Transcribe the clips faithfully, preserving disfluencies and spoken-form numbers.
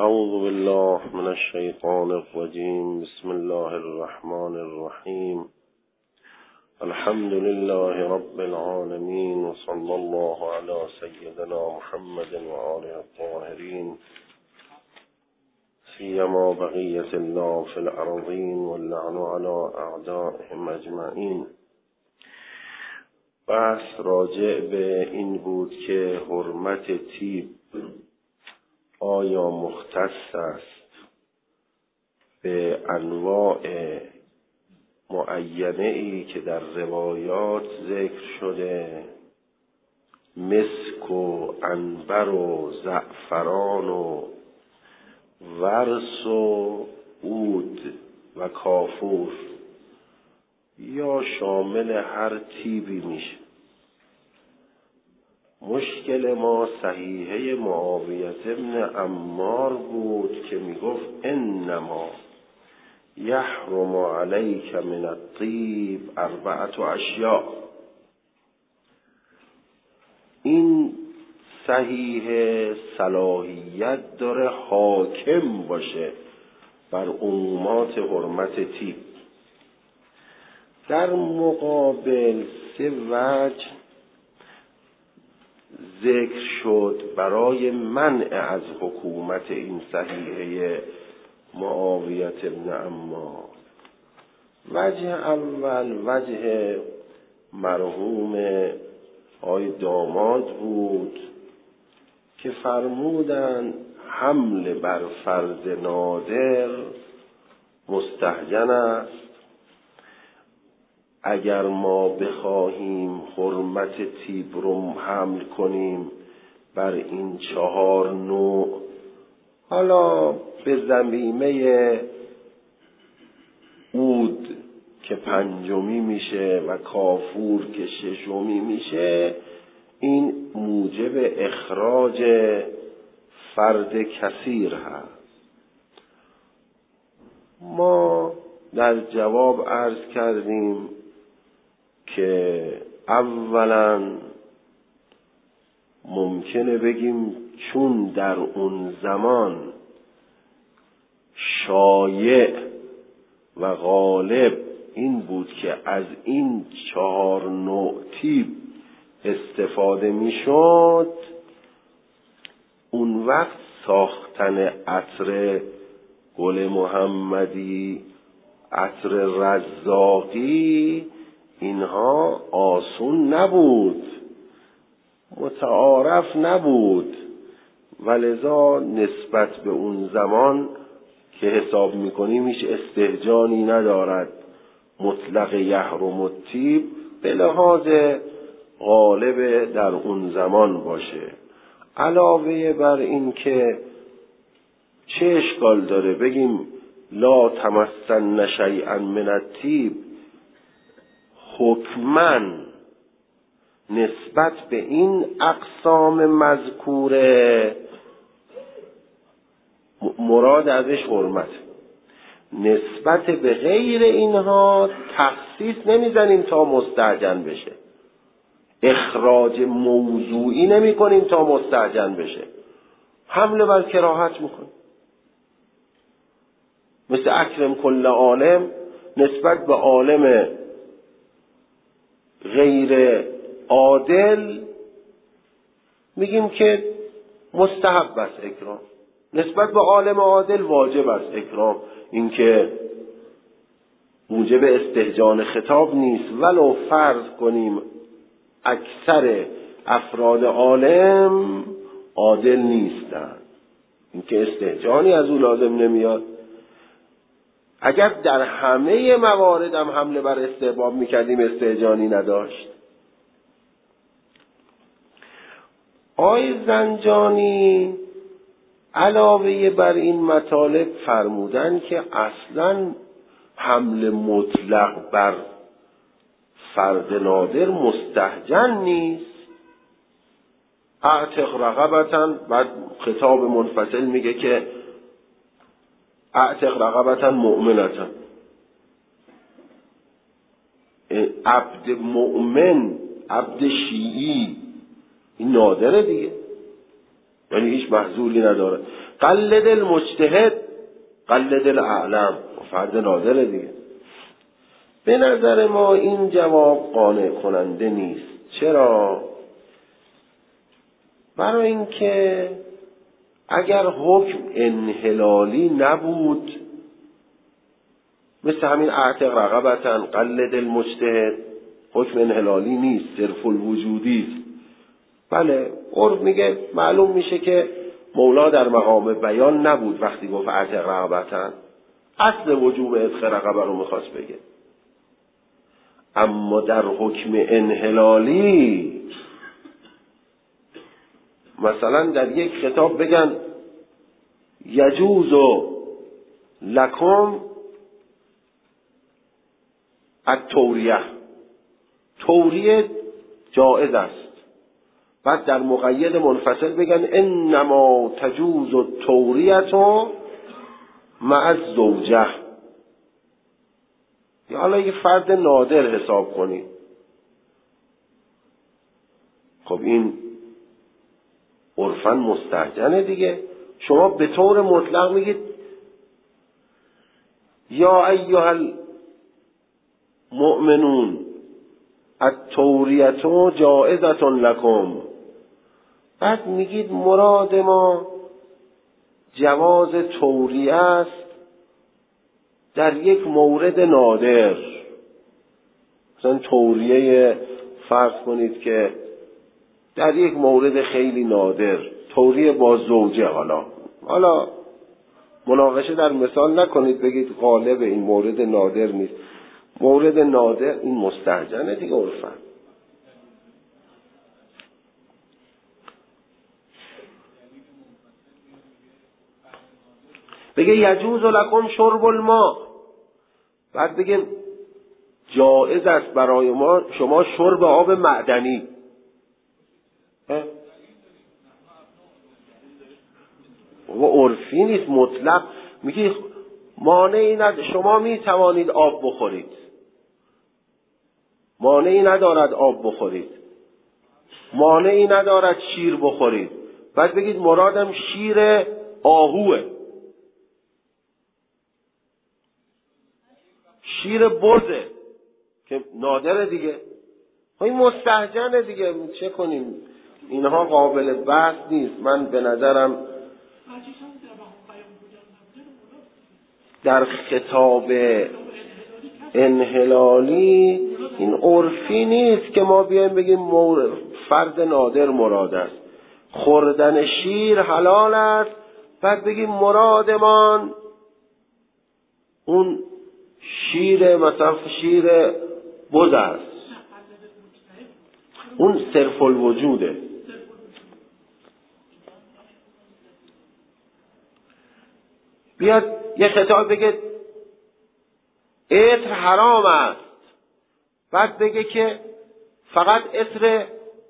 اعوذ بالله من الشیطان الرجیم. بسم الله الرحمن الرحیم. الحمد لله رب العالمین و صلی الله علی سیدنا محمد و آله الطاهرین، سیما بقیة الله فی الارضین واللعن علی اعدائهم اجمعین. بحث راجع به این بود که حرمت طیب آیا مختص است به انواع معینه ای که در روایات ذکر شده، مسک و عنبر و زعفران و ورس و عود و کافور، یا شامل هر طیبی میشه؟ مشکل ما صحیحه معاویه ابن عمار بود که میگفت انما یحرم علیک من الطیب اربعة اشیاء. این صحیح صلاحیت داره حاکم باشه بر عمومات حرمت طیب. در مقابل سه وجه ذکر شد برای منع از حکومت این صحیحه معاویه ابن عمار. وجه اول وجه مرحوم آی داماد بود که فرمودن حمل بر فرض نادر مستهجن است. اگر ما بخواهیم حرمت طیب رو حمل کنیم بر این چهار نوع، حالا به ضمیمه عود که پنجمی میشه و کافور که ششمی میشه، این موجب اخراج فرد کثیر هست. ما در جواب عرض کردیم که اولا ممکنه بگیم چون در اون زمان شایع و غالب این بود که از این چهار نوع طیب استفاده میشد، اون وقت ساختن عطر گل محمدی، عطر رزاقی، اینها آسون نبود، متعارف نبود، ولذا نسبت به اون زمان که حساب میکنیم هیچ استهجانی ندارد مطلق یحرم الطیب به لحاظ غالب در اون زمان باشه. علاوه بر این که چه اشکال داره بگیم لا تمسن شیئا من الطیب، حکماً نسبت به این اقسام مذکوره مراد ازش حرمت، نسبت به غیر اینها تخصیص نمیزنیم تا مستهجن بشه، اخراج موضوعی نمی کنیم تا مستهجن بشه، حمله بر کراهت میکنیم. مثل اکرم کل عالم، نسبت به عالم غیر عادل میگیم که مستحب است اکرام، نسبت به عالم عادل واجب است اکرام. این که موجب استهجان خطاب نیست، ولو فرض کنیم اکثر افراد عالم عادل نیستند، این که استهجانی از او لازم نمیاد. اگر در همه موارد هم حمله بر استحباب میکردیم استهجانی نداشت. آقای زنجانی علاوه بر این مطالب فرمودن که اصلاً حمله مطلق بر فرد نادر مستهجن نیست. اعتق رقبتاً، بعد خطاب منفصل میگه که اعتق رقبتاً مؤمنتاً، عبد مؤمن، عبد شیعی، این نادره دیگه، یعنی هیچ محذوری نداره. قلد المجتهد قلد الاعلم، فرد نادره دیگه. به نظر ما این جواب قانع کننده نیست. چرا؟ برای اینکه اگر حکم انحلالی نبود، مثل همین اعتق رقبتن قلد المجتهد، حکم انحلالی نیست، صرف الوجودی است. بله، عرف میگه معلوم میشه که مولا در مقام بیان نبود وقتی گفت اعتق رقبتن، اصل وجوب عتق رقبه رو میخواست بگه. اما در حکم انحلالی مثلا در یک خطاب بگن یجوز لکم التوریه، توریه جائز است. بعد در مقید منفصل بگن انما تجوز التوریه مع الزوجه. یا حالا یه فرد نادر حساب کنید. خب این عرفاً مستهجنه دیگه. شما به طور مطلق میگید یا ایها المؤمنون التوریه جائزة لکم، بعد میگید مراد ما جواز توریه است در یک مورد نادر. مثلا توریه فرض کنید که در یک مورد خیلی نادر، توریه با زوجه، حالا حالا مناقشه در مثال نکنید بگید غالب این مورد نادر نیست، مورد نادر، این مستهجنه دیگه عرفاً. بگه یجوز لکم شرب الماء، بعد بگه جائز است برای ما شما شرب آب معدنی. و عرفی نیست، مطلق میگه مانعی ند... شما می توانید آب بخورید، مانعی ندارد آب بخورید، مانعی ندارد شیر بخورید. بعد بگید مرادم شیر آهوه، شیر بزه که نادره دیگه. این مستهجنه دیگه، چه کنیم؟ اینها قابل بحث نیست. من به نظرم در خطاب انحلالی این عرفی نیست که ما بیایم بگیم فرد نادر مراد است. خوردن شیر حلال است، بعد بگیم مرادمان اون شیر مثلا شیر بز است، اون صرف الوجوده. بیاد یه خطاب بگه عطر حرام است، بعد بگه که فقط عطر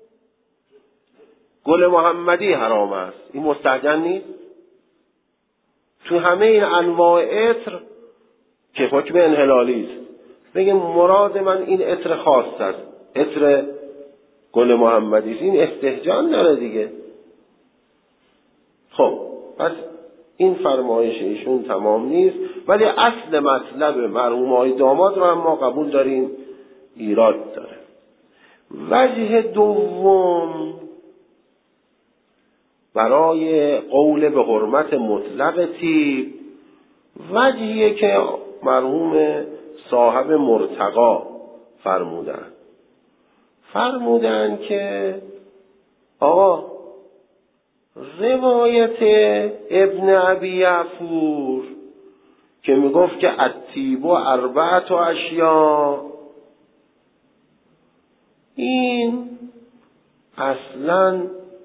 گل محمدی حرام است. این مستهجن نیست؟ تو همه این انواع عطر که حکم انحلالی است بگه مراد من این عطر خاص است، عطر گل محمدی است. این استهجان داره دیگه. خب پس این فرمایش ایشون تمام نیست، ولی اصل مطلب مرحوم آقای داماد رو هم ما قبول داریم ایراد داره. وجه دوم برای قول به حرمت مطلق طیب، وجهیه که مرحوم صاحب مرتقا فرمودن فرمودن که آقا روایت ابن ابی یعفور که میگفت که الطیب و اربعت و اشیا، این اصلا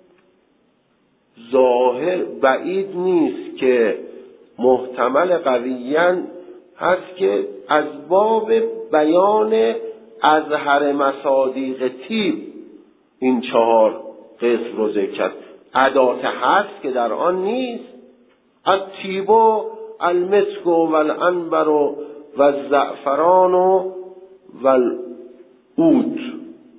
ظاهر بعید نیست که محتمل قویاً هست که از باب بیان اظهر مصادیق طیب این چهار قسم رو ذکر کرد. ادات هست که در آن نیست. الطیب و المسک و العنبر و الزعفران و العود.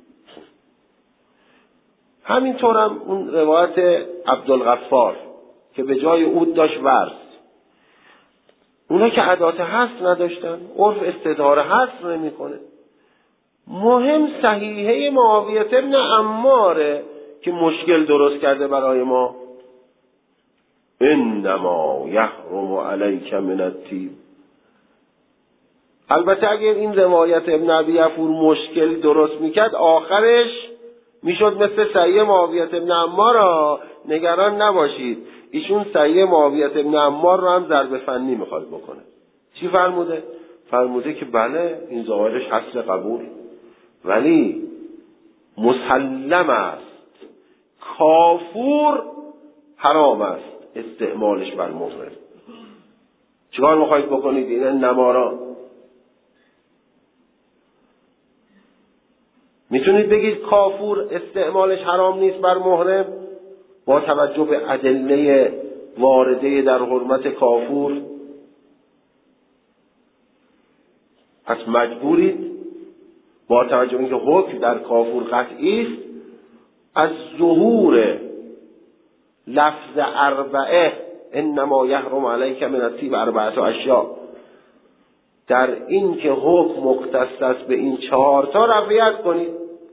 همینطور هم اون روایت عبدالغفار که به جای عود داشت ورس. اونا که عادات حصر نداشتن، عرف استداره حصر نمیکنه. مهم صحیحه معاویه ابن عماره که مشکل درست کرده برای ما. انما یحرم علیک من الطیب. البته اگر این روایت ابن ابی عفور مشکل درست میکرد آخرش میشد مثل صحیح معاویه ابن عمار. نگران نباشید، ایشون صحیح معاویه ابن عمار رو هم ضرب فنی میخواد بکنه. چی فرموده؟ فرموده که بله این ظاهرش حصر قبول، ولی مسلم است کافور حرام است استعمالش بر محرم. چیکار میخواید بکنید این نمارا؟ میتونید بگید کافور استعمالش حرام نیست بر محرم با توجه به ادله وارده در حرمت کافور؟ پس مجبورید با توجه به اینکه حکم در کافور قطعی است از ظهور لفظ اربعه انما یحرم علیک من الطیب اربعه اشیاء در این که حکم مختص است به این چهار تا رعایت کنید.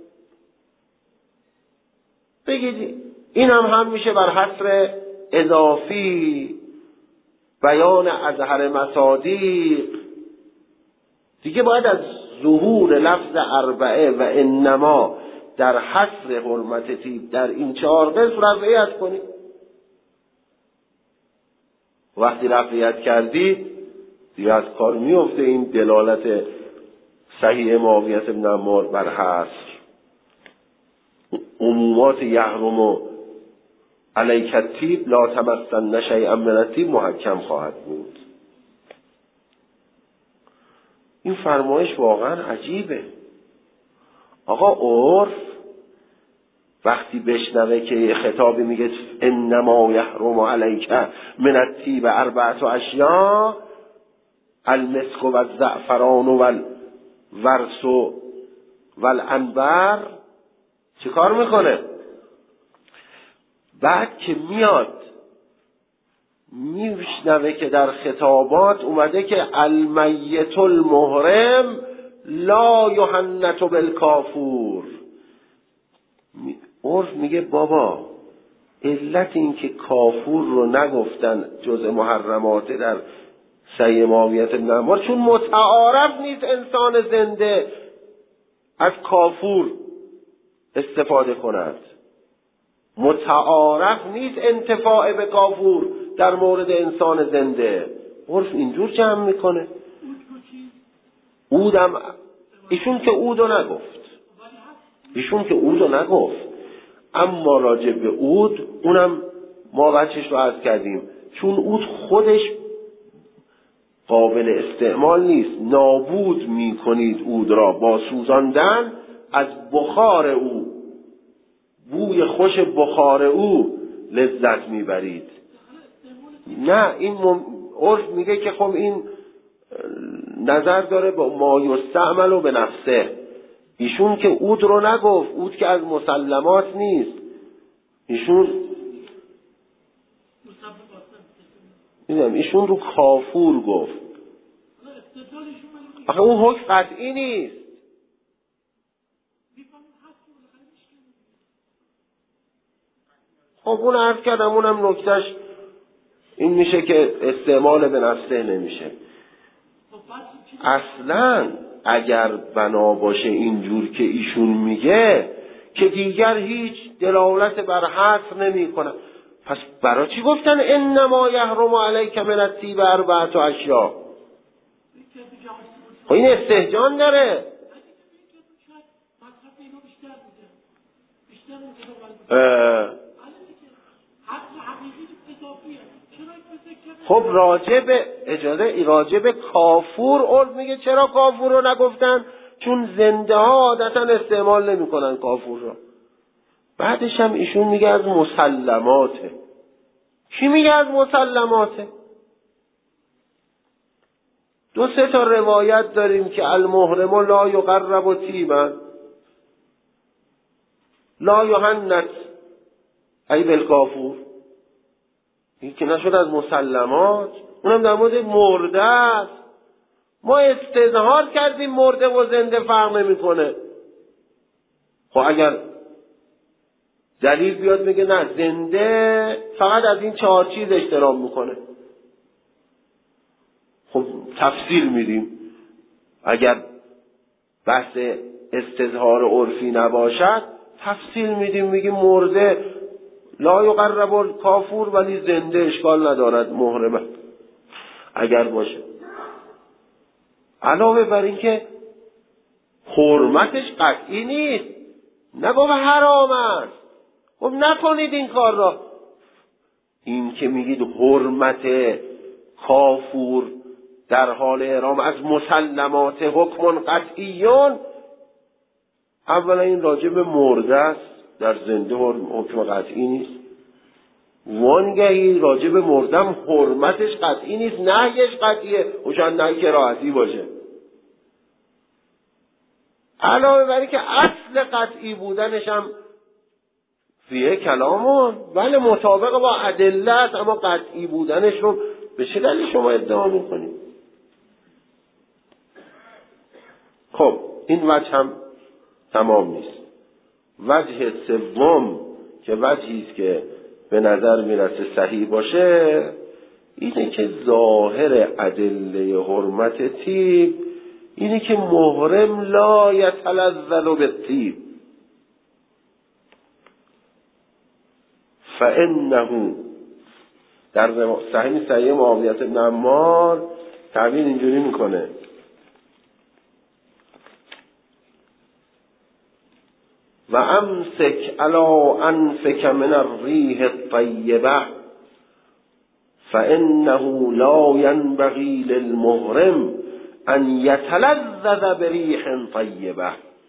بگید این هم هم میشه بر حصر اضافی بیان اظهر مصادیق. دیگه باید از ظهور لفظ اربعه و انما در حصر حرمت طیب در این چهار قسم رعایت کنید. وقتی رعایت کردید دیگه از کار میفته این دلالت صحیح معاویه ابن عمار بر حصر. عمومات یحرم و علیک الطیب لا تمسن شیئا من الطیب محکم خواهد بود. این فرمایش واقعا عجیبه. آقا عرف وقتی بشنوه که یه خطابی میگه انما یحرم علیک من الطیب اربعه اشیاء المسک و الزعفران و الورس و العنبر، چه کار میکنه؟ بعد که میاد میشنوه که در خطابات اومده که المیت المحرم لا یحنط بالکافور. عرف میگه بابا علت این که کافور رو نگفتن جزء محرمات در صحیح معاویه ابن عمار چون متعارف نیست انسان زنده از کافور استفاده کند. متعارف نیست انتفاع به کافور در مورد انسان زنده. عرف اینجور جمع میکنه. اودم ایشون که اودو نگفت ایشون که اودو نگفت اما راجع به اود اونم ما بچش رو عرض کردیم چون اود خودش قابل استعمال نیست. نابود میکنید اود را با سوزاندن از بخار او، بوی خوش بخار او لذت میبرید. نه این مم... عرف میگه که خب این نظر داره با ما یستعمل و به نفسه. ایشون که اود رو نگفت، اود که از مسلمات نیست. ایشون میدونم ایشون رو کافور گفت. آخه اون حکم قطعی نیست. خب اون عرض کردم اونم نکتهش این میشه که استعمال به نفسه نمیشه. اصلا اگر بنا باشه اینجور که ایشون میگه که دیگر هیچ دلالت بر حصر نمی کنه، پس برای چی گفتن انما یحرم علیک من الطیب اربعه اشیاء؟ خب این استهجان داره. خب راجب اجازه راجب کافور عرف میگه چرا کافور رو نگفتن؟ چون زنده ها عادتا استعمال نمی کنن کافور رو. بعدش هم ایشون میگه از مسلماته. کی میگه از مسلماته؟ دو سه تا روایت داریم که المحرم لا یقرب طیبا لا یحنط ای بالکافور. این که نشد از مسلمات، اونم در مورد مرده است. ما استظهار کردیم مرده و زنده فرق نمیکنه. خب اگر دلیل بیاد میگه نه زنده فقط از این چهار چیز احترام میکنه، خب تفسیر میدیم. اگر بحث استظهار عرفی نباشد تفسیر میدیم، میگیم مرده لا یقرب کافور ولی زنده اشکال ندارد محرمه اگر باشه. علاوه بر این که حرمتش قطعی نیست، نگو حرام است، خب نکنید این کار را. این که میگید حرمت کافور در حال احرام از مسلمات حکم قطعیون، اولا این راجع به مرده است، در زنده حکم قطعی نیست. وانگهی راجع به مردم حرمتش قطعی نیست، نهیش قطعیه، و شاید نهی کراهتی باشه. علاوه بر این که اصل قطعی بودنش هم فیه کلامون، بله مطابق با ادله است، اما قطعی بودنش رو به چه دلیل شما ادعا میکنید؟ خب این وجه هم تمام نیست. وجه سوم که وجهی است که به نظر میرسه صحیح باشه اینه که ظاهر ادله حرمت طیب اینه که محرم لا یتلذذ بالطیب فانه در صحیح صحیح معاویه بن عمار تعبیر اینجوری میکنه و امسک علی انفک من الریح الطیبه فانه لا ينبغي للمحرم ان یتلذذ بریح طیبه.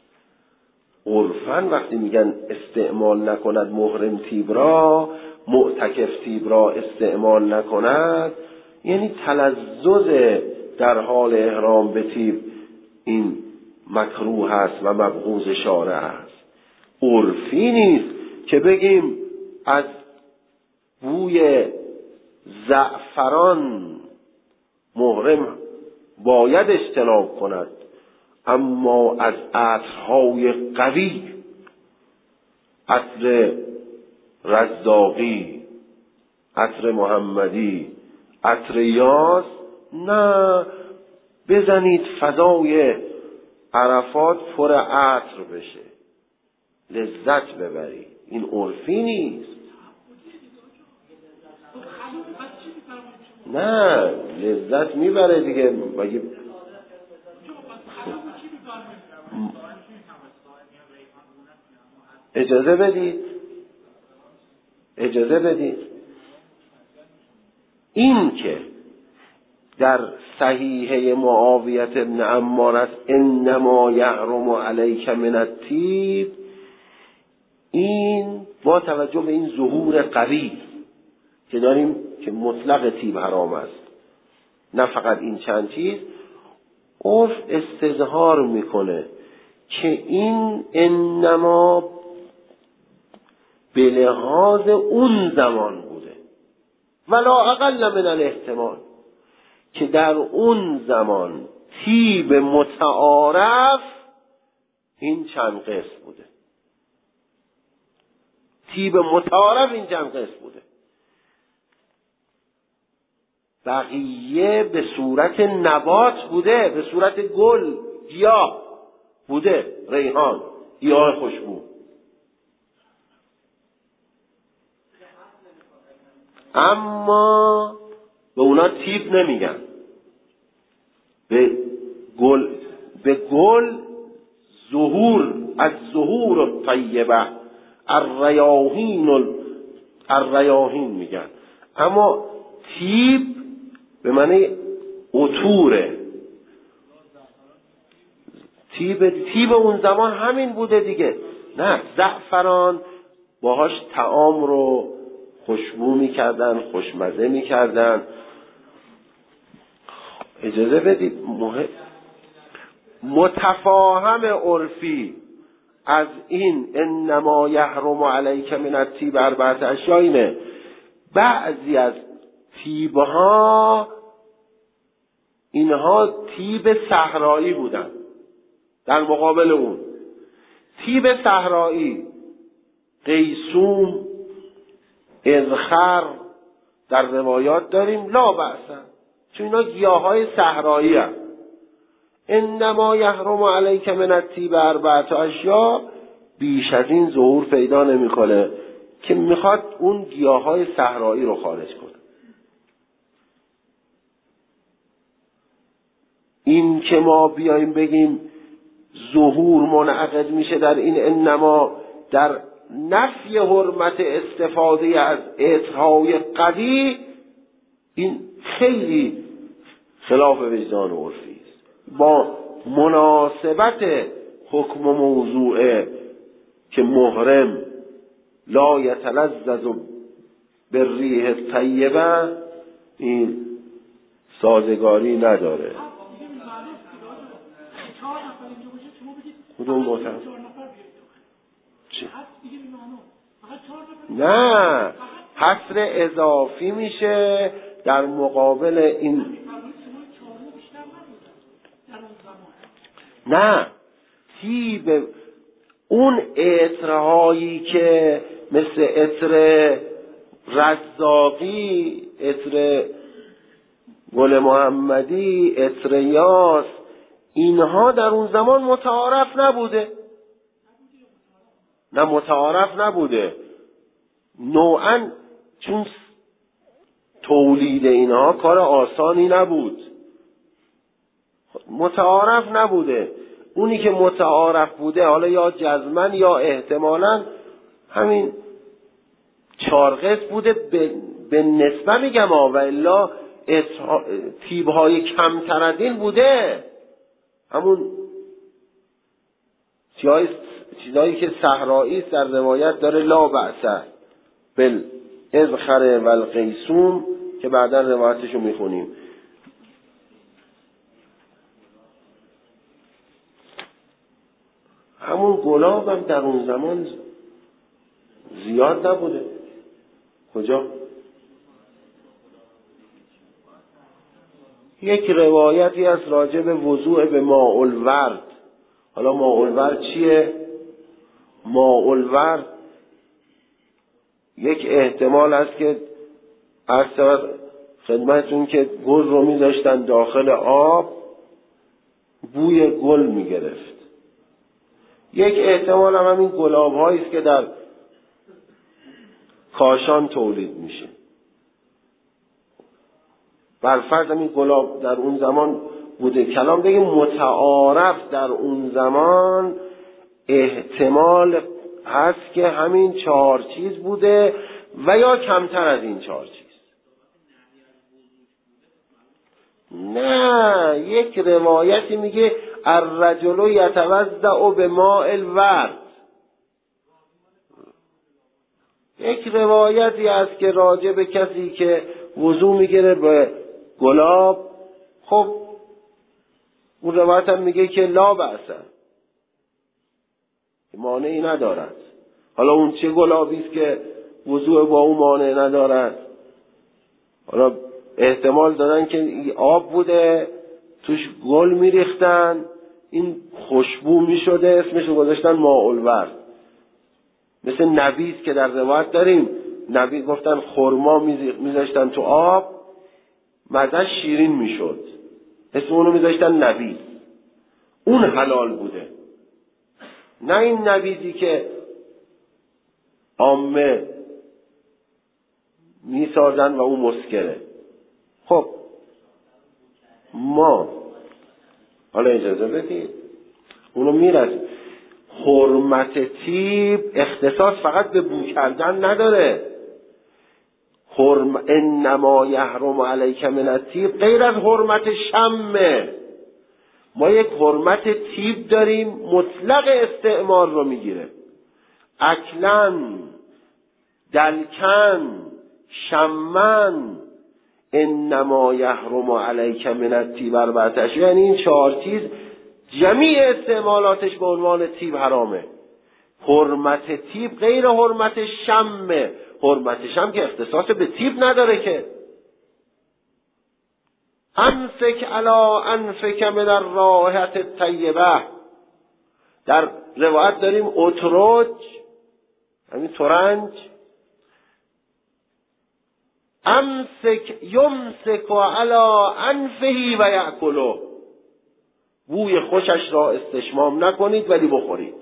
عرفاً وقتی میگن استعمال نکند محرم طیب را، معتکف طیب را استعمال نکند، یعنی تلذذ در حال احرام به طیب این مکروه است و مبغوض شارع است. عرفی نیست که بگیم از بوی زعفران محرم باید اجتناب کند، اما از عطرهای قوی، عطر رزاقی، عطر محمدی، عطر یاس، نه، بزنید فضای عرفات پر عطر بشه، لذت ببرید. این عرفی نیست. نه لذت میبره دیگه. بگی اجازه بدید اجازه بدید این که در صحیحه معاویه بن عمار است انما یحرم علیک من الطیب، این با توجه به این ظهور قوی که داریم که مطلق طیب حرام است، نه فقط این چند چیز، عرف استظهار میکنه که این انما به لحاظ اون زمان بوده ولا اقل من الاحتمال، که در اون زمان طیب متعارف این چند قسم بوده، طیب متعارف این چند قسم بوده، بقیه به صورت نبات بوده، به صورت گل گیاه بوده، ریحان، گیاه خوشبو. اما به اونا طیب نمیگن، به گل به گل ظهور از ظهور الطیبه الریاحین الریاحین میگن، اما طیب به معنی عطوره. طیب طیب اون زمان همین بوده دیگه. نه، زعفران باهاش طعام رو خوشبو میکردن، خوشمزه میکردن. اجازه بدید متفاهم عرفی از این انما یحرم علیک من الطیب اربعه اشیاء اینه. بعضی از تیبها اینها تیب صحرایی بودن. در مقابل اون تیب صحرایی قیسوم، اذخر در روایات داریم، لا بأسا، چون اینا گیاهای صحرایی هست. انما یحرم علیک من الطیب اربعة اشیاء، بیش از این ظهور پیدا نمیکنه که میخواد اون گیاهای صحرایی رو خارج کنه. این که ما بیایم بگیم ظهور منعقد میشه در این انما در نفی حرمت استفاده از عطرهای قوی، این خیلی خلاف وجدان عرفی است. با مناسبت حکم موضوعه که محرم لا یتلذذ بالریح الطیبه، این سازگاری نداره. کدوم محترم؟ چی؟ نه، حصر اضافی میشه در مقابل این. نه، تیب اون عطرهایی که مثل عطر رزاقی، عطر گل محمدی، عطر یاس، اینها در اون زمان متعارف نبوده. نه متعارف نبوده نوعاً، چون تولید اینها کار آسانی نبود، متعارف نبوده. اونی که متعارف بوده حالا یا جزمن یا احتمالاً همین چارقص بوده به, به نسبه میگم ها، و الا تیبهای کمتر از این بوده. همون چیزایی که صحرایی است در روایت داره لا بأس بالاذخر و القیسوم که بعدا روایتشو میخونیم. همون گلاب هم در اون زمان زیاد نبوده. کجا؟ یک روایتی از راجع به وضوء به ماء الورد. حالا ماء الورد چیه؟ ماء الورد یک احتمال است که از خدمتون که گل رو میذاشتن داخل آب، بوی گل میگرفت. یک احتمال هم همین گلاب هایی است که در کاشان تولید میشه. برفرض همین گلاب در اون زمان بوده. کلام بگیم متعارف در اون زمان احتمال هست که همین چهار چیز بوده و یا کمتر از این چهار چیز. نه، یک روایتی میگه الرجل یتوضأ بماء الورد. یک روایتی هست که راجع به کسی که وضو میگیره به گلاب. خب اون روایت هم میگه که لا بأس، مانعی ندارد. حالا اون چه گلابی است که وضو با اون مانع ندارد؟ حالا احتمال دادن که آب بوده توش گل میریختن، این خوشبو میشده، اسمش رو گذاشتن ماء الورد. مثل نبیذ که در روایت داریم، نبیذ گفتن خرما میذاشتن تو آب مزه‌اش شیرین میشد، اسم اونو میذاشتن نبیذ. اون حلال بوده، نه این نبیذی که عامه میسازن و اون مسکره. خب ما حالا اجازه بدید اونو میرسیم. حرمت طیب اختصاص فقط به بو کردن نداره. حرم انما یحرم علیک من الطیب غیر از حرمت شمه. ما یک حرمت طیب داریم مطلق استعمال رو میگیره. اکلن، دلکن، شمن، انما یحرم علیک من الطیب اربعة اشیاء، یعنی این چهار چیز جمیع استعمالاتش به عنوان طیب حرامه. حرمت طیب غیر حرمت شمه. حرمت شم که اختصاص به طیب نداره که. امسک علی انفک من الرائحة الطیبه. در روایت داریم اترج، همین ترنج، امسک یمسک علی انفه و یأکله، بوی خوشش را استشمام نکنید ولی بخورید.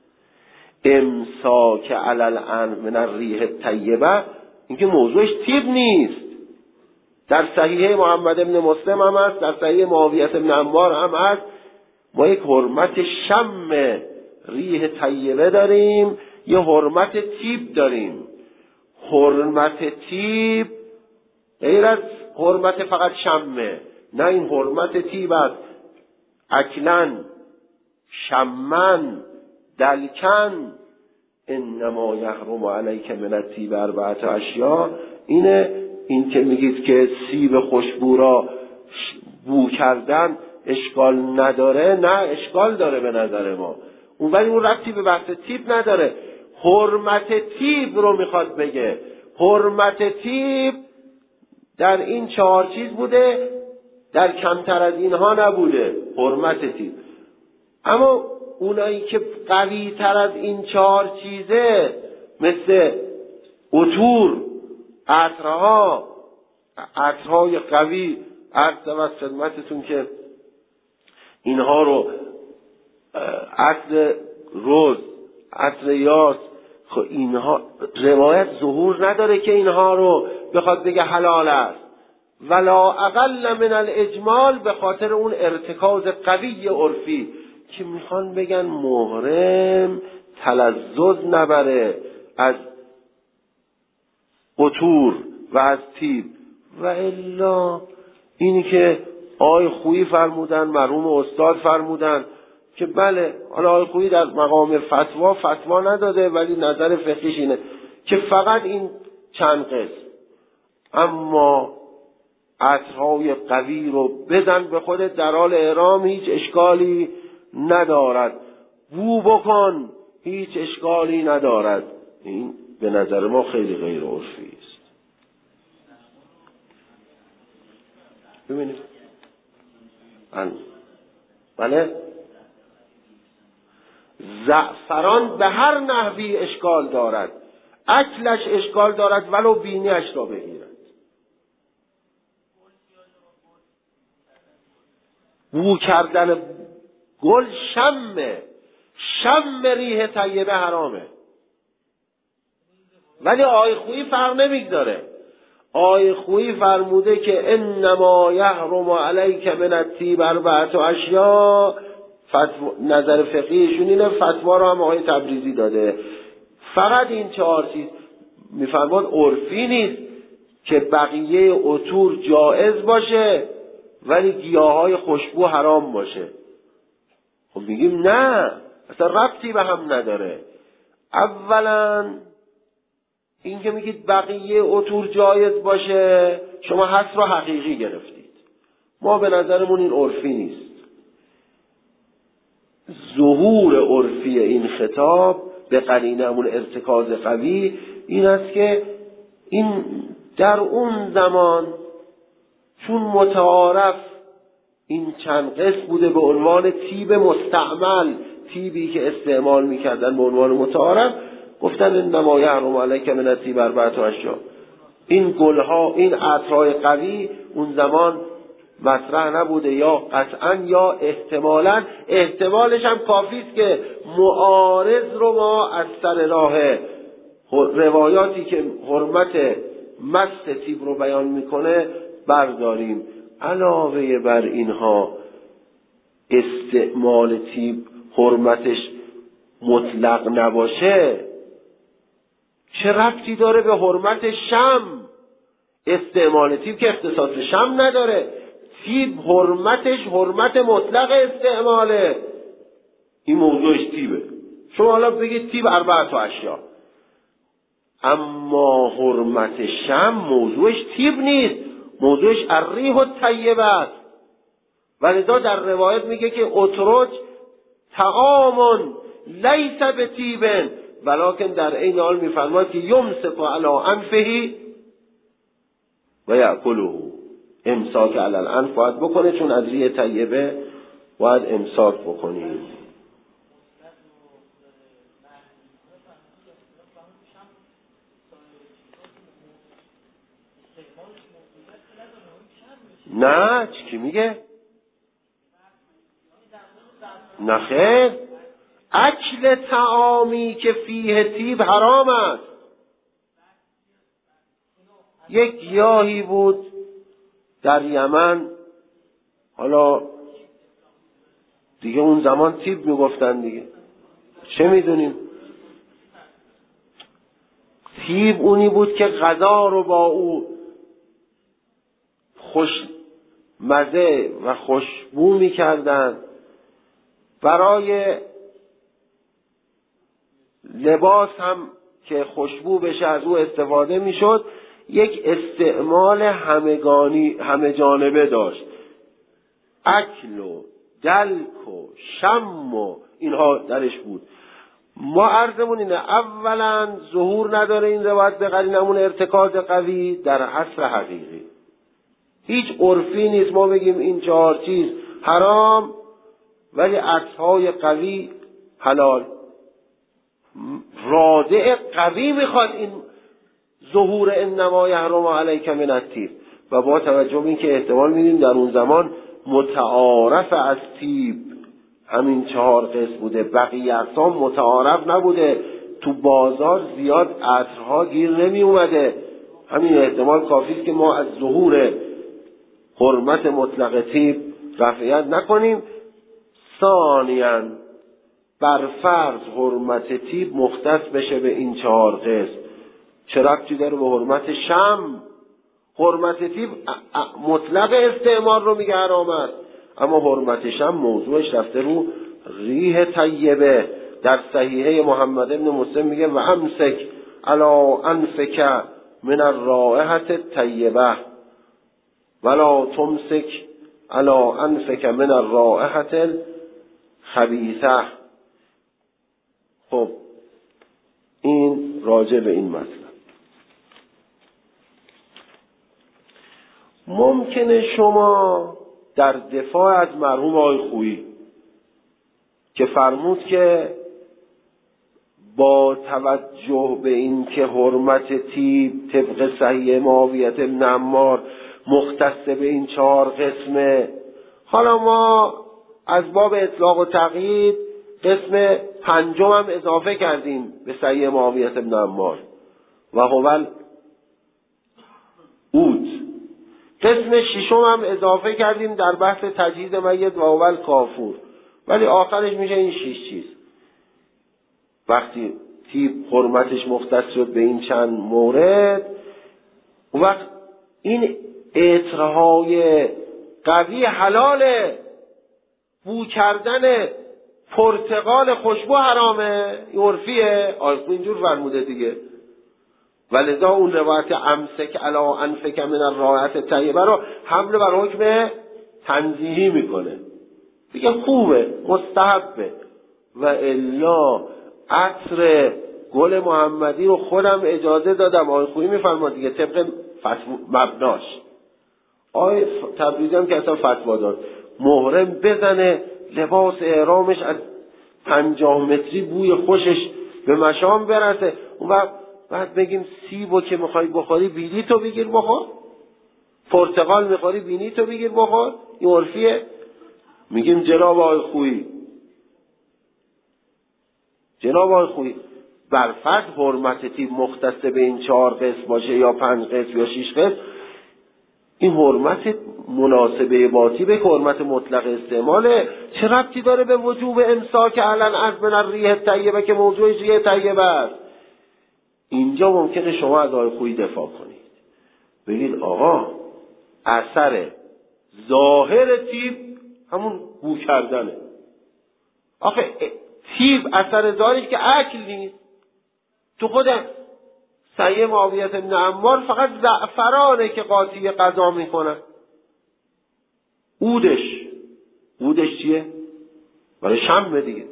امساک علی الانف من الریح الطیبه، اینکه موضوعش طیب نیست. در صحیح محمد ابن مسلم هم هست، در صحیح معاویه ابن عمار هم هست. ما یک حرمت شم ریح طیبه داریم، یه حرمت طیب داریم. حرمت طیب غیر از حرمت فقط شمه، نه، این حرمت طیب است. اکلن، شمن، دلکن، انما یحرم علیک من الطیب اربعة اشیاء. اینه این که میگید که سیب خوشبو را بو کردن اشکال نداره، نه اشکال داره به نظر ما، اون ولی اون ربطی به بحث طیب نداره. حرمت طیب رو میخواد بگه. حرمت طیب در این چهار چیز بوده، در کمتر از اینها نبوده حرمت طیب. اما اونایی که قوی تر از این چهار چیزه، مثل عطور، عطرها، عطرهای قوی، عرض از خدمتتون که اینها رو عطر روز، عطر یاس، خب اینها روایت ظهور نداره که اینها رو بخواد بگه حلال است. ولا اقل من الاجمال، به خاطر اون ارتکاز قوی عرفی که میخوان بگن محرم تلذذ نبره از عطور و از طیب. و الا اینی که آقای خویی فرمودن، مرحوم استاد فرمودن که بله، حالا آقای خویی در مقام فتوا فتوا نداده ولی نظر فقهیش اینه که فقط این چند قسم، اما عطرهای قوی رو بزن به خودت در حال احرام، هیچ اشکالی ندارد. بو بکن، هیچ اشکالی ندارد. این به نظر ما خیلی غیر عرفی است. ببینید بله، زعفران به هر نحوی اشکال دارد، اکلش اشکال دارد ولو بینیش را بگیرد. بو کردن گل شمه، شم ریح طیبه حرامه. ولی آقای خویی فرق نمیگذاره. آقای خویی فرموده که انما یحرم علیک من الطیب اربعة اشیاء. نظر فقهیشون اینه، فتوا رو هم آقای تبریزی داده. فقط این چهار چیز میفرماد عرفی نیست که بقیه عطور جائز باشه ولی گیاهای خوشبو حرام باشه. خب میگیم نه، اصلا ربطی به هم نداره. اولا این که میگید بقیه عطور جایز باشه، شما حصر حقیقی گرفتید. ما به نظرمون این عرفی نیست. ظهور عرفی این خطاب به قرینه همون ارتکاز قوی این است که این در اون زمان چون متعارف این چند قسم بوده به عنوان طیب مستعمل، طیبی که استعمال میکردن به عنوان متعارف، گفتن انما یحرم علیک من الطیب اربعة اشیاء. این گلها، این عطرهای قوی اون زمان مطرح نبوده، یا قطعا یا احتمالا. احتمالش هم کافی است که معارض رو ما از سر راه روایاتی که حرمت مست طیب رو بیان میکنه برداریم. علاوه بر اینها استعمال طیب حرمتش مطلق نباشه، چه ربطی داره به حرمت شم؟ استعمال طیب که اختصاص به شم نداره. طیب حرمتش حرمت مطلق استعماله. این موضوعش طیبه. شما حالا بگید طیب اربعة اشیاء، اما حرمت شم موضوعش طیب نیست، موضوعش الریح الطیبه است. ولذا در روایت میگه که اترج طعام لیس بطیب، ولکن در این حال میفرماید که یمسک علی انفه و یأکله. امساک علی الانف باید بکنه، چون از ریح طیبه باید امساک بکنیم. نه چی میگه؟ نخیر، اکل طعامی که فیه طیب حرام است. یک گیاهی بود در یمن، حالا دیگه اون زمان طیب میگفتن دیگه، چه میدونیم. طیب اونی بود که غذا رو با او خوش مزه و خوشبو میکردن، برای لباس هم که خوشبو بشه از او استفاده میشد. یک استعمال همگانی همه جانبه داشت، اکل و دلک و شم و اینها درش بود. ما عرضمون اینه، اولا ظهور نداره این روایت به قرینمون ارتکاز قوی در عصر حقیقی، هیچ عرفی نیست ما بگیم این چهار چیز حرام ولی عطفهای قوی حلال. رادع قوی میخواد این ظهور انما یحرم علیک من الطیب، و با توجه به این که احتمال میدیم در اون زمان متعارف از طیب همین چهار قسم بوده، بقیه اقسام متعارف نبوده، تو بازار زیاد عطرها گیر نمی اومده، همین احتمال کافی است که ما از ظهور حرمت مطلق طیب رفعیت نکنیم. ثانیاً بر فرض حرمت طیب مختص بشه به این چهار قسم، چه ربطی داره به حرمت شم؟ حرمت طیب مطلق استعمال رو میگه حرام است، اما حرمت شم موضوعش رفته رو ریح طیبه. در صحیحه محمد بن مسلم میگه و امسک علی انفک من الرائحة الطیبه ولا تمسک علی انفک من الرائحة الخبیثه. خب این راجع به این مسئله. ممکنه شما در دفاع از مرحوم آقای خویی که فرمود که با توجه به این که حرمت طیب طبق صحیح معاویه بن عمار مختص به این چهار قسمه، حالا ما از باب اطلاق و تقیید قسم پنجم هم اضافه کردیم به صحیح معاویه بن عمار و هو اود، قسم ششم هم اضافه کردیم در بحث تجهیز میت و هو کافور، ولی آخرش میشه این شش چیز. وقتی طیب حرمتش مختص شد به این چند مورد، اون وقت این عطرهای قوی حلاله، بو کردن پرتقال خوشبو حرامه، این عرفیه، آیخو اینجور فرموده دیگه. ولذا اون روایت امسک علی انفک من الرائحة الطیبه رو حمل بر حکم تنزیهی میکنه، دیگه خوبه، مستحبه. و الا عطر گل محمدی رو خودم اجازه دادم، آقای خویی میفرماد دیگه طبق مبناش. آقای تبریزی هم که اصلا فتوا داد محرم بزنه لباس احرامش از پنجاه متری بوی خوشش به مشام برسه، اون وقت بعد بگیم سیبو که میخوای بخوری بینی تو بگیر بخور، پرتقال میخوری بینی تو بگیر بخور، این عرفیه. میگیم جناب آقای خویی جناب آقای خویی بر فرض حرمت طیب مختص به این چهار قسم باشه یا پنج قسم یا شش قسم، این حرمت مناسبه با طیبه که حرمت مطلق استعماله، چه ربطی داره به وجوب امساک علن از من الریح الطیبه که موضوع ریح طیبه است؟ اینجا ممکنه شما از آقای خویی دفاع کنید، بگید آقا اثر ظاهر طیب همون بو کردنه. آخه طیب اثر ظاهرش که اکل نیست. تو خود صحیح معاویه بن عمار فقط زعفرانه که قاطی غذا میکنه. عودش عودش چیه؟ برای شم دیگه.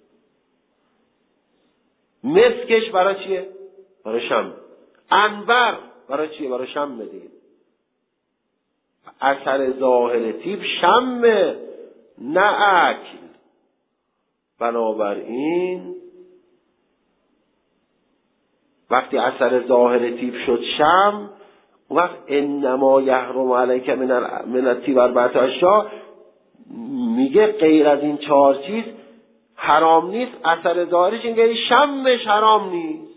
مسکش برای چیه؟ برای شم. عنبر برای چیه؟ برای شم دیگه. اثر ظاهر تیب شمه نه اکل. بنابراین وقتی اثر ظاهر تیب شد شم، وقت انما یحرم علیک من من الطیب اربعة اشیاء، میگه غیر از این چهار چیز حرام نیست. اثر ظاهرش اینه شمش حرام نیست.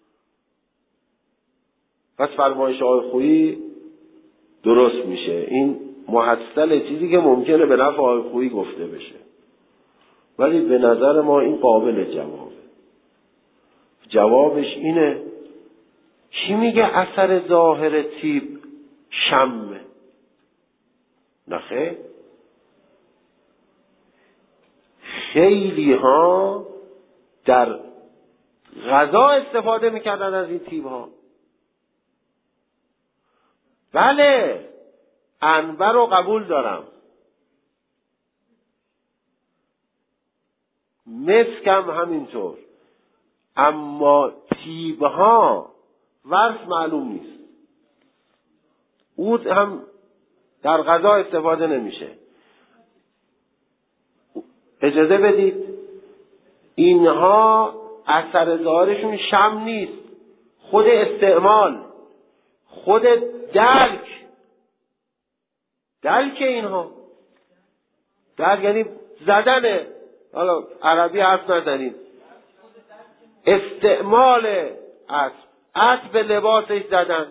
پس فرمایش آقای خویی درست میشه. این محصل چیزی که ممکنه به نفع آقای خویی گفته بشه، ولی به نظر ما این قابل جوابه. جوابش اینه کی میگه اثر ظاهر تیب شمه؟ نخیر، خیلی ها در غذا استفاده میکردن از این تیب ها. بله عنبر رو قبول دارم، مسک هم همینطور، اما تیب ها ورس معلوم نیست. عود هم در غذا استفاده نمیشه. اجازه بدید اینها اثر ظاهرشون شم نیست، خود استعمال، خود دلک دلک اینها. دلک یعنی زدنه، حالا عربی حرف نزنید، استعمال عطر عطر به لباسش زدن.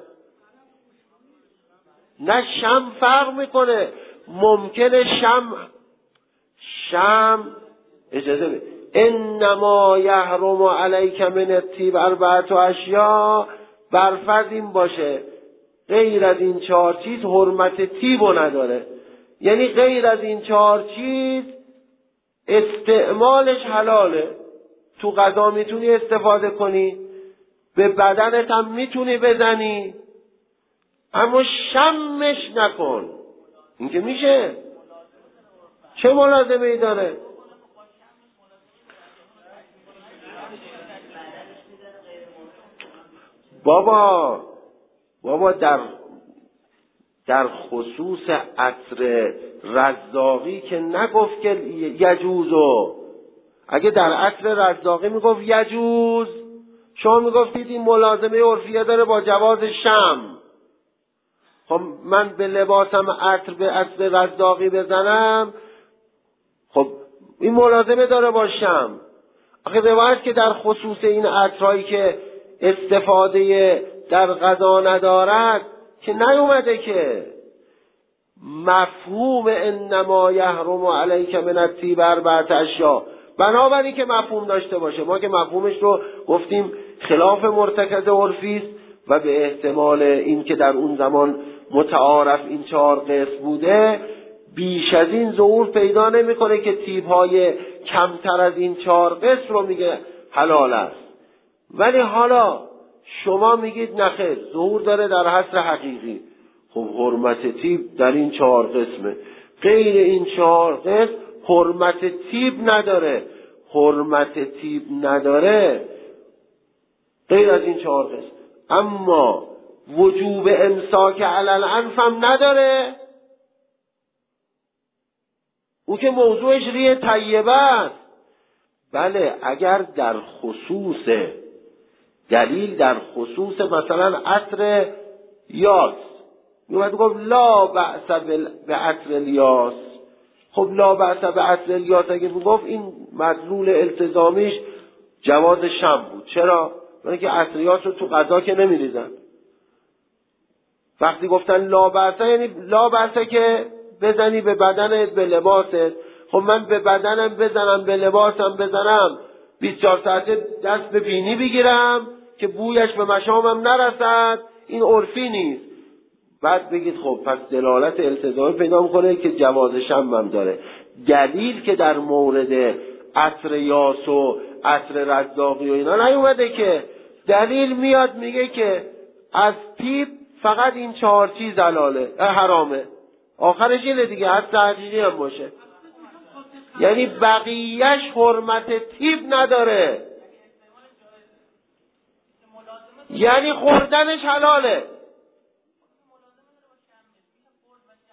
نه شم فرق میکنه، ممکنه شم شم اجازه بده انما یحرم علیک من الطیب اربعة اشیاء، برفرض این باشه غیر از این چهار چیز حرمت طیبو نداره، یعنی غیر از این چهار چیز استعمالش حلاله. تو غذا میتونی استفاده کنی، به بدنت هم میتونی بزنی، اما شمش نکن. این که میشه؟ چه ملازمه ای داره؟ بابا بابا در در خصوص عطر رزاقی که نگفت که یجوزو. اگه در عطر رزاقی میگفت یجوز، شما میگفتید این ملازمه عرفیه داره با جواز شم. خب من به لباسم عطر به عطر رزاقی بزنم، خب این ملازمه داره با شم. آخه روایت که در خصوص این عطرهایی که استفاده در غذا ندارد که نیومده که. مفهوم انما یحرم علیک من الطیب اربعة اشیاء، بنابراین که مفهوم داشته باشه. ما که مفهومش رو گفتیم خلاف مرتکز عرفی است و به احتمال این که در اون زمان متعارف این چهار قسم بوده، بیش از این ظهور پیدا نمیکنه که تیب‌های کمتر از این چهار قسم رو میگه حلال است. ولی حالا شما میگید نخیر، ظهور داره در حصر حقیقی. خب حرمت تیب در این چهار قسمه، غیر این چهار قسم حرمت تیب نداره. حرمت تیب نداره غیر از این چهار قسم، اما وجوب امساک علی الانف هم نداره. او که موضوعش ریه طیبه است. بله اگر در خصوص دلیل در خصوص مثلا عطر یاس میومد گفت لا بأس به عطر الیاس، خب لا بأس به عطر الیاس اگه میگفت این مدلول التزامیش جواز شم بود. چرا؟ برای که عطر یاس رو تو غذا که نمیریزن. وقتی گفتن لا بأس یعنی لا بأس که بزنی به بدنت به لباست. خب من به بدنم بزنم به لباسم بزنم بیست و چهار ساعته دست به بینی بگیرم که بویش به مشامم نرسد، این عرفی نیست. بعد بگید خب پس دلالت التزامی پیدا میکنه که جواز شم هم داره. دلیل که در مورد عطر یاس و عطر رزاقی و اینا نیومده که. دلیل میاد میگه که از تیب فقط این چهار چیز حلاله حرامه. آخرش اینه دیگه، حتی حقیقی هم باشه، یعنی بقیهش حرمت تیب نداره، یعنی خوردنش حلاله.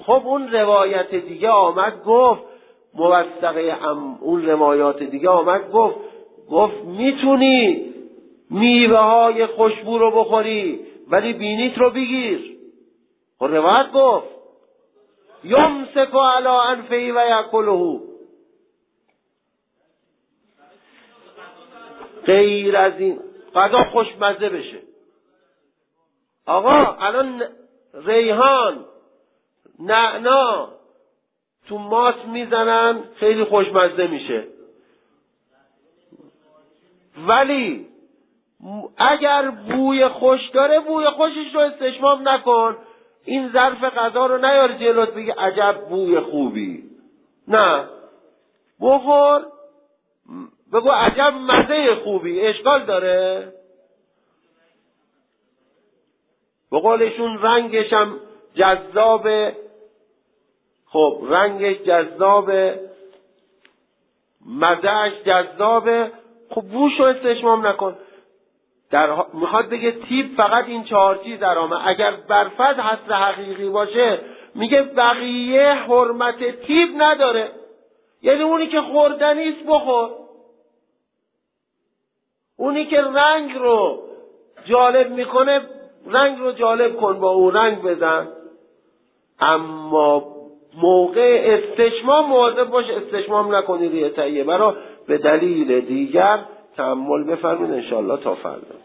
خب اون روایت دیگه آمد گفت موثقه ام اون روایات دیگه آمد گفت گفت میتونی میوه های خوشبو رو بخوری ولی بینیت رو بگیر. خب روایت گفت یمسک علی انفه و یاکله. غیر از این غذا خوشمزه بشه. آقا الان ریحان نعنا تو ماست میزنن خیلی خوشمزه میشه، ولی اگر بوی خوش داره بوی خوشش رو استشمام نکن. این ظرف غذا رو نیار جلوت بگی عجب بوی خوبی، نه، بخور بگو عجب مزه خوبی. اشکال داره؟ به قولشون رنگش هم جذابه. خب رنگش جذابه، مزهش جذابه، خب بوش رو استشمام نکن. در ها... میخواد بگه تیب فقط این چهار چیز در آمد. اگر برفض حصر حقیقی باشه میگه بقیه حرمت تیب نداره، یعنی اونی که خوردنیست بخور، اونی که رنگ رو جالب میکنه رنگ رو جالب کن، با اون رنگ بزن، اما موقع استشمام مواظب باش استشمام نکنی ریح طیبه رو به دلیل دیگر تأمل بفرمین انشاءالله تا فردا.